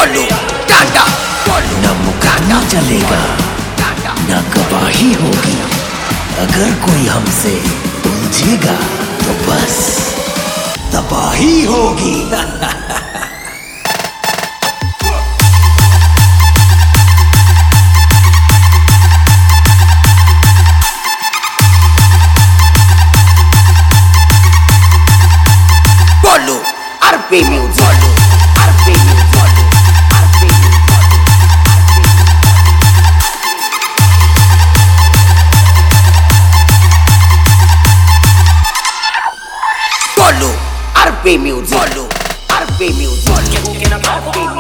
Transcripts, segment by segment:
बोलो टाटा, न मुकाना चलेगा न गवाही होगी। अगर कोई हमसे उलझेगा तो बस तबाही होगी। बोलो आरपी म्यूजिक, बोलो आरपी म्यूजिक, बोलो आरपी म्यूजिक, बोलो आरपी म्यूजिक, बोलो आरपी म्यूजिक।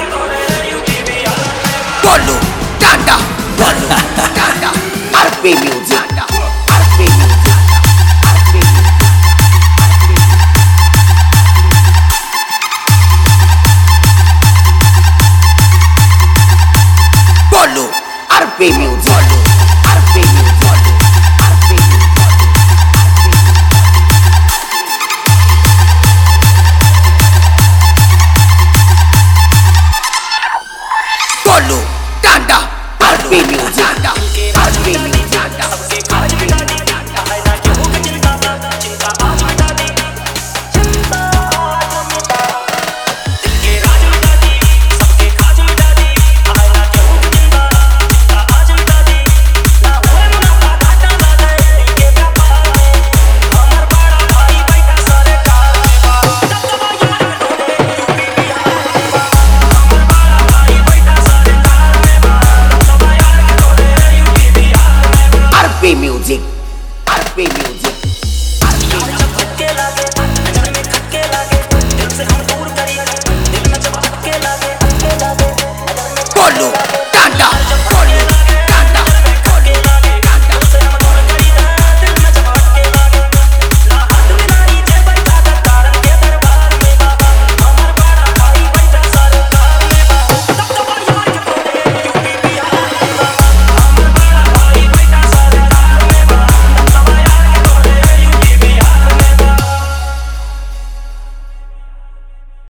बोलो टाटा, बोलो टाटा, आरपी म्यूजिक।